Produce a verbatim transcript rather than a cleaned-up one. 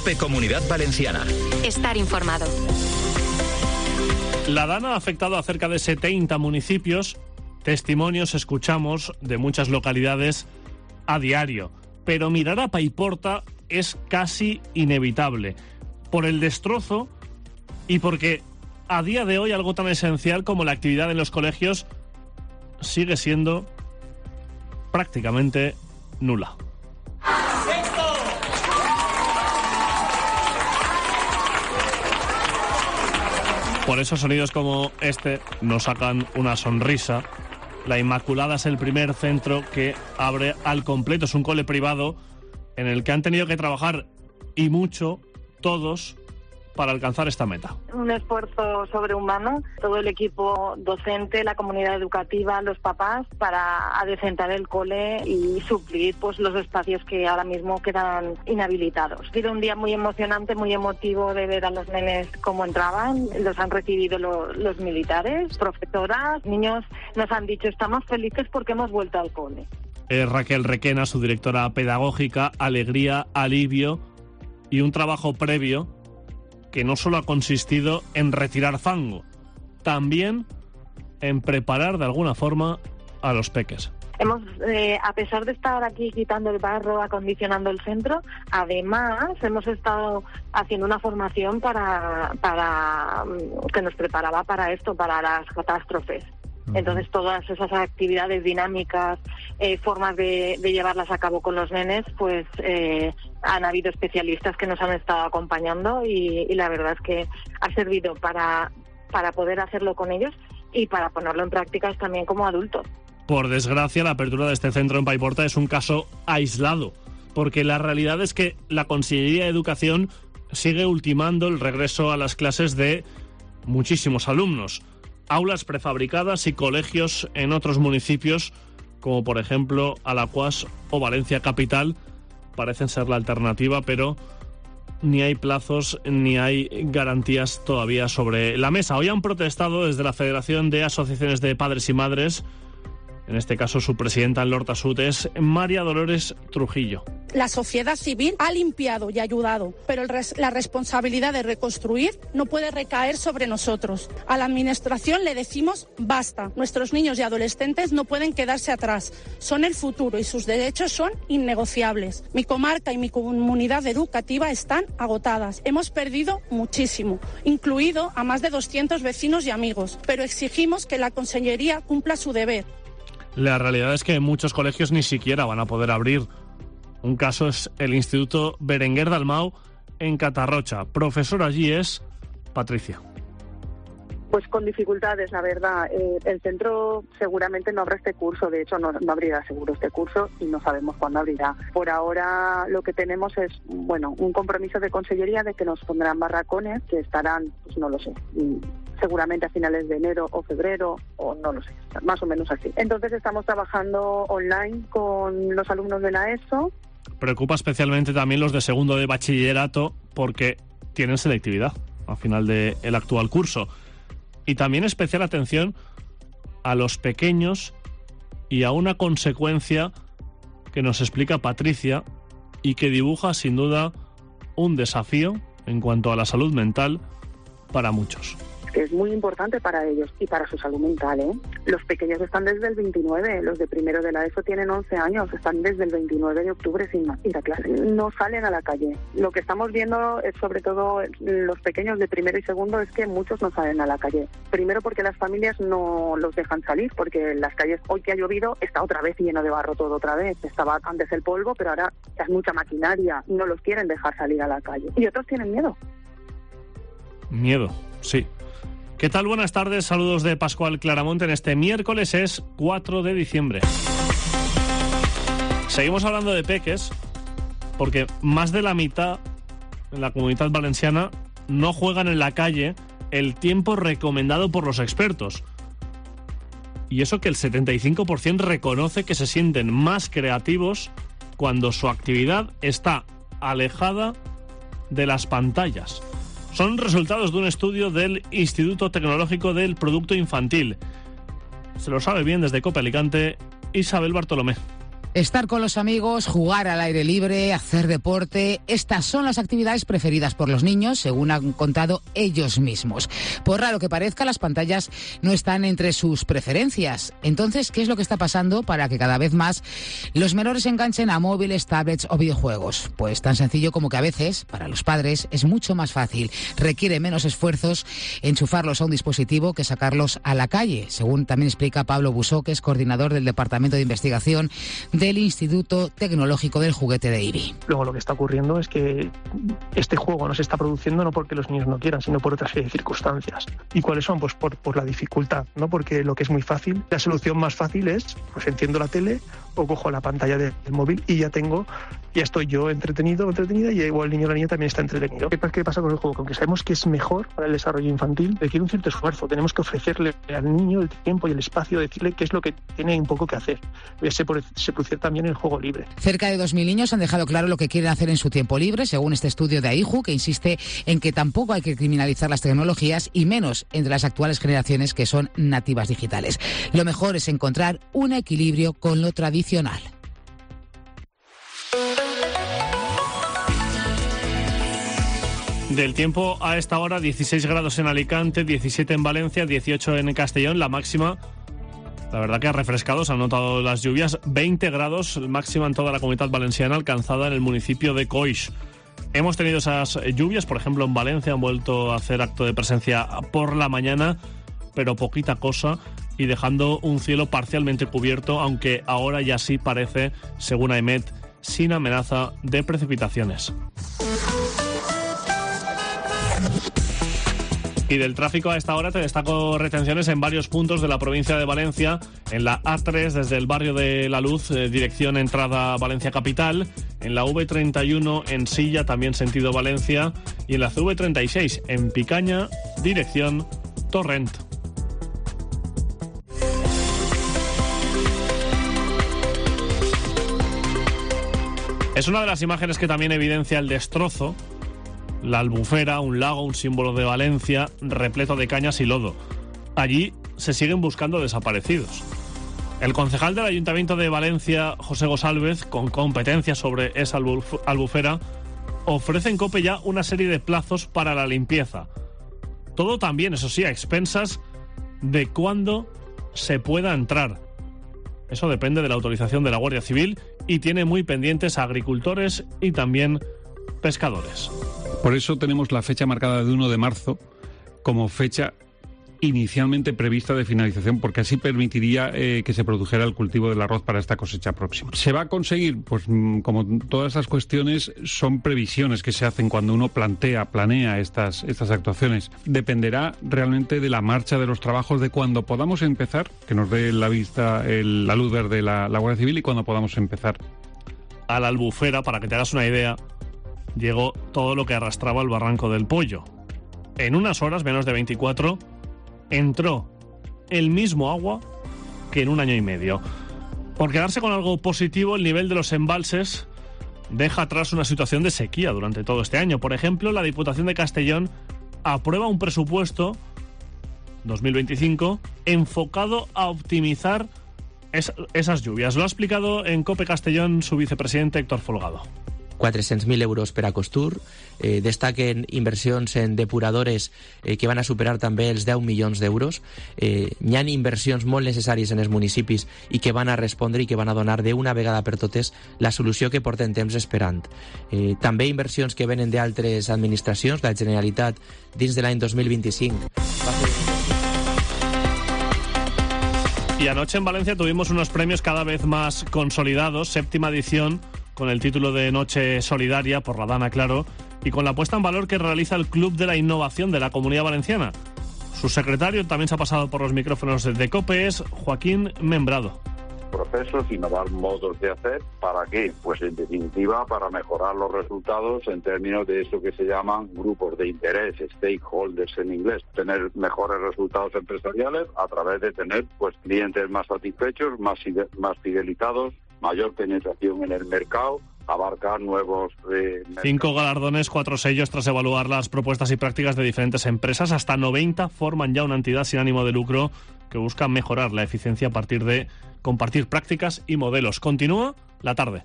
COPE Comunidad Valenciana. Estar informado. La Dana ha afectado a cerca de setenta municipios. Testimonios escuchamos de muchas localidades a diario. Pero mirar a Paiporta es casi inevitable. Por el destrozo y porque a día de hoy algo tan esencial como la actividad en los colegios sigue siendo prácticamente nula. Por eso sonidos como este nos sacan una sonrisa. La Inmaculada es el primer centro que abre al completo. Es un cole privado en el que han tenido que trabajar y mucho todos para alcanzar esta meta. Un esfuerzo sobrehumano, todo el equipo docente, la comunidad educativa, los papás, para adecentar el cole y suplir pues los espacios que ahora mismo quedan inhabilitados. Ha sido un día muy emocionante, muy emotivo de ver a los nenes cómo entraban. Los han recibido lo, los militares, profesoras, niños nos han dicho estamos felices porque hemos vuelto al cole. Eh, Raquel Requena, su directora pedagógica, alegría, alivio y un trabajo previo que no solo ha consistido en retirar fango, también en preparar de alguna forma a los peques. Hemos, eh, a pesar de estar aquí quitando el barro, acondicionando el centro, además hemos estado haciendo una formación para, para que nos preparaba para esto, para las catástrofes. Entonces todas esas actividades dinámicas, eh, formas de, de llevarlas a cabo con los nenes, pues eh, han habido especialistas que nos han estado acompañando y, y la verdad es que ha servido para, para poder hacerlo con ellos y para ponerlo en prácticas también como adultos. Por desgracia, la apertura de este centro en Paiporta es un caso aislado, porque la realidad es que la Consellería de Educación sigue ultimando el regreso a las clases de muchísimos alumnos. Aulas prefabricadas y colegios en otros municipios, como por ejemplo Alacuas o Valencia Capital, parecen ser la alternativa, pero ni hay plazos ni hay garantías todavía sobre la mesa. Hoy han protestado desde la Federación de Asociaciones de Padres y Madres. En este caso, su presidenta en Lortasud es María Dolores Trujillo. La sociedad civil ha limpiado y ayudado, pero el res- la responsabilidad de reconstruir no puede recaer sobre nosotros. A la Administración le decimos basta. Nuestros niños y adolescentes no pueden quedarse atrás. Son el futuro y sus derechos son innegociables. Mi comarca y mi comunidad educativa están agotadas. Hemos perdido muchísimo, incluido a más de doscientos vecinos y amigos, pero exigimos que la Consellería cumpla su deber. La realidad es que muchos colegios ni siquiera van a poder abrir. Un caso es el Instituto Berenguer Dalmau en Catarrocha. Profesora allí es Patricia. Pues con dificultades, la verdad. Eh, el centro seguramente no abre este curso, de hecho no, no abrirá seguro este curso y no sabemos cuándo abrirá. Por ahora lo que tenemos es, bueno, un compromiso de consellería de que nos pondrán barracones que estarán, pues no lo sé, seguramente a finales de enero o febrero o no lo sé, más o menos así. Entonces estamos trabajando online con los alumnos de la ESO. Preocupa especialmente también los de segundo de bachillerato porque tienen selectividad al final del actual curso. Y también especial atención a los pequeños y a una consecuencia que nos explica Patricia y que dibuja sin duda un desafío en cuanto a la salud mental para muchos. Es muy importante para ellos y para su salud mental, ¿eh? Los pequeños están desde el veintinueve, los de primero de la ESO tienen once años, están desde el veintinueve de octubre sin ir a clase. No salen a la calle. Lo que estamos viendo es sobre todo los pequeños de primero y segundo es que muchos no salen a la calle. Primero porque las familias no los dejan salir, porque en las calles hoy que ha llovido está otra vez lleno de barro todo otra vez. Estaba antes el polvo, pero ahora es mucha maquinaria. No los quieren dejar salir a la calle. Y otros tienen miedo. Miedo, sí. ¿Qué tal? Buenas tardes, saludos de Pascual Claramonte en este miércoles, es cuatro de diciembre. Seguimos hablando de peques, porque más de la mitad en la Comunidad Valenciana no juegan en la calle el tiempo recomendado por los expertos. Y eso que el setenta y cinco por ciento reconoce que se sienten más creativos cuando su actividad está alejada de las pantallas. Son resultados de un estudio del Instituto Tecnológico del Producto Infantil. Se lo sabe bien desde COPE Alicante, Isabel Bartolomé. Estar con los amigos, jugar al aire libre, hacer deporte, estas son las actividades preferidas por los niños, según han contado ellos mismos. Por raro que parezca, las pantallas no están entre sus preferencias. Entonces, ¿qué es lo que está pasando para que cada vez más los menores se enganchen a móviles, tablets o videojuegos? Pues tan sencillo como que a veces, para los padres, es mucho más fácil, requiere menos esfuerzos enchufarlos a un dispositivo que sacarlos a la calle, según también explica Pablo Busó, que es coordinador del Departamento de Investigación del Instituto Tecnológico del Juguete de IBI. Luego lo que está ocurriendo es que este juego no se está produciendo no porque los niños no quieran, sino por otra serie de circunstancias. ¿Y cuáles son? Pues por, por la dificultad, ¿no? Porque lo que es muy fácil, la solución más fácil es, pues enciendo la tele o cojo la pantalla del móvil y ya tengo, ya estoy yo entretenido, entretenida, y igual el niño o la niña también está entretenido. ¿Qué, qué pasa con el juego? Que aunque sabemos que es mejor para el desarrollo infantil, requiere un cierto esfuerzo. Tenemos que ofrecerle al niño el tiempo y el espacio, decirle qué es lo que tiene un poco que hacer. Se, se produce también el juego libre. Cerca de dos mil niños han dejado claro lo que quieren hacer en su tiempo libre, según este estudio de AIJU, que insiste en que tampoco hay que criminalizar las tecnologías, y menos entre las actuales generaciones que son nativas digitales. Lo mejor es encontrar un equilibrio con lo tradicional. Del tiempo a esta hora, dieciséis grados en Alicante, diecisiete en Valencia, dieciocho en Castellón, la máxima. La verdad que ha refrescado, se han notado las lluvias, veinte grados máxima en toda la Comunidad Valenciana, alcanzada en el municipio de Coix. Hemos tenido esas lluvias, por ejemplo en Valencia han vuelto a hacer acto de presencia por la mañana, pero poquita cosa, y dejando un cielo parcialmente cubierto, aunque ahora ya sí parece, según AEMET, sin amenaza de precipitaciones. Y del tráfico a esta hora te destaco retenciones en varios puntos de la provincia de Valencia, en la A tres desde el barrio de La Luz, eh, dirección entrada Valencia Capital, en la V treinta y uno en Silla, también sentido Valencia, y en la C V treinta y seis en Picaña, dirección Torrent. Es una de las imágenes que también evidencia el destrozo. La Albufera, un lago, un símbolo de Valencia, repleto de cañas y lodo. Allí se siguen buscando desaparecidos. El concejal del Ayuntamiento de Valencia, José Gosálvez, con competencias sobre esa albuf- albufera, ofrece en COPE ya una serie de plazos para la limpieza. Todo también, eso sí, a expensas de cuándo se pueda entrar. Eso depende de la autorización de la Guardia Civil y tiene muy pendientes a agricultores y también pescadores. Por eso tenemos la fecha marcada de uno de marzo como fecha inicialmente prevista de finalización, porque así permitiría eh, que se produjera el cultivo del arroz para esta cosecha próxima. ¿Se va a conseguir? Pues como todas estas cuestiones son previsiones que se hacen cuando uno plantea, planea estas, estas actuaciones. Dependerá realmente de la marcha de los trabajos, de cuando podamos empezar, que nos dé la vista el, la luz verde la, la Guardia Civil, y cuando podamos empezar. A la Albufera, para que te hagas una idea, llegó todo lo que arrastraba el Barranco del Pollo. En unas horas, menos de veinticuatro, entró el mismo agua que en un año y medio. Por quedarse con algo positivo, el nivel de los embalses deja atrás una situación de sequía durante todo este año. Por ejemplo, la Diputación de Castellón aprueba un presupuesto dos mil veinticinco enfocado a optimizar es, esas lluvias. Lo ha explicado en COPE Castellón su vicepresidente Héctor Folgado. quatre-cents mil euros per a Costur, eh, destaquen inversions en depuradores eh, que van a superar també els deu milions d'euros. Eh, hi ha inversions molt necessàries en els municipis i que van a respondre i que van a donar d'una vegada per totes la solució que porten temps esperant. Eh, també inversions que venen d'altres administracions, la Generalitat dins de l'any dos mil vint-i-cinc. Y anoche en Valencia tuvimos unos premios cada vez más consolidados, séptima edición, con el título de Noche Solidaria, por la Dana, claro, y con la puesta en valor que realiza el Club de la Innovación de la Comunidad Valenciana. Su secretario también se ha pasado por los micrófonos de COPE, es Joaquín Membrado. Procesos, innovar modos de hacer, ¿para qué? Pues en definitiva para mejorar los resultados en términos de eso que se llaman grupos de interés, stakeholders en inglés, tener mejores resultados empresariales a través de tener pues clientes más satisfechos, más, más fidelizados, mayor penetración en el mercado, abarcar nuevos... Eh, Cinco galardones, cuatro sellos tras evaluar las propuestas y prácticas de diferentes empresas. Hasta noventa forman ya una entidad sin ánimo de lucro que busca mejorar la eficiencia a partir de compartir prácticas y modelos. Continúa la tarde.